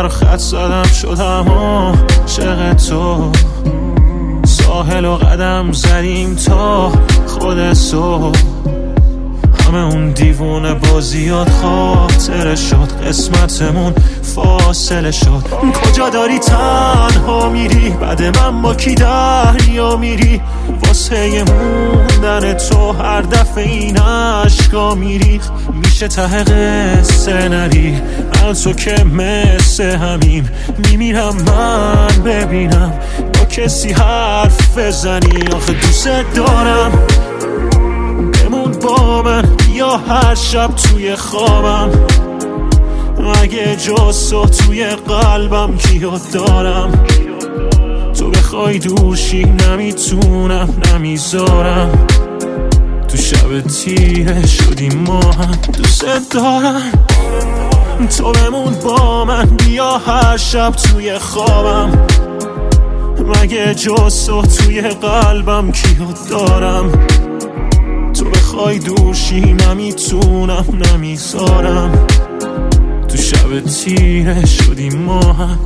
خط زدم شدم عاشق تو. ساحل و قدم زدیم تا خود صبح. همه اون دیوونه بازیات خاطره شد، قسمتمون فاصله شد. کجا داری تنها میری؟ بعد من با کی دریا میری؟ واسه موندن تو هر دفعه این عشقا میریخ. میشه ته قصه نری من تو که مثل همیم. میمیرم من ببینم با کسی حرف بزنی. آخه دوست دارم بمون با من، بیا هر شب توی خوابم. اگه جز تو توی قلبم کیو دارم؟ تو بخوای دوشی نمیتونم نمیذارم. تو شب تیره شدیم ما هم. دوست دارم تو بمون با من، بیا هر شب توی خوابم. مگه جز تو توی قلبم کیو دارم؟ تو بخوای دوشی نمیتونم نمیذارم. تو شب تیره شدیم ما هم.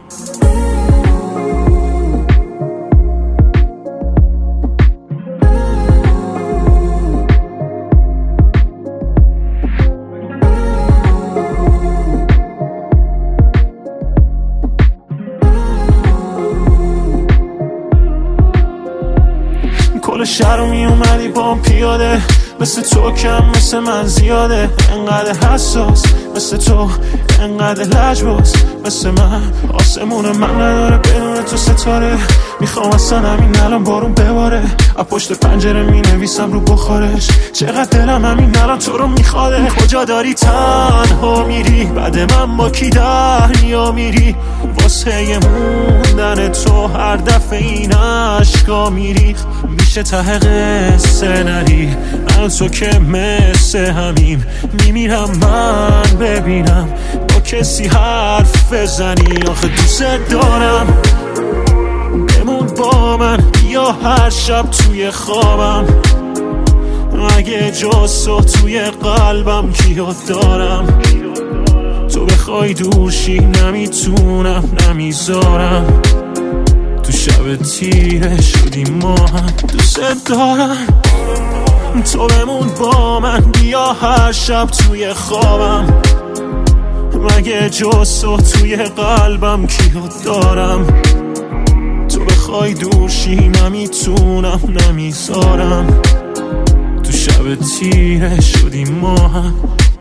کل شهر رو می اومدی بام پیاده، مثل تو کم مثل من زیاده. انقدر حساس مثل تو، انقدر لجباز مثل من. آسمون من نداره بدون تو ستاره. میخوام اصلا همین الان بارون بباره. از پشت پنجره می نویسم رو بخارش. چقدر دلم همین الان تو رو میخواده. کجا داری تنها میری؟ بعد من با کی دریا میری؟ واسه موندن تو هر دفعه این عشقا میریخ. میشه ته قصه نری من تو که مثل همیم. میمیرم من ببینم با کسی حرف بزنی. آخه دوست دارم بمون با من، بیا هر شب توی خوابم. اگه جز تو توی قلبم کیو دارم؟ تو بخوای دوشی نمیتونم نمیذارم. تو شب تیره شدیم ما هم. دوست دارم تو بمون با من، بیا هر شب توی خوابم. مگه جز تو توی قلبم کیو دارم؟ تو بخوای دوشی نمیتونم نمیذارم. تو شب تیره شدیم ما هم.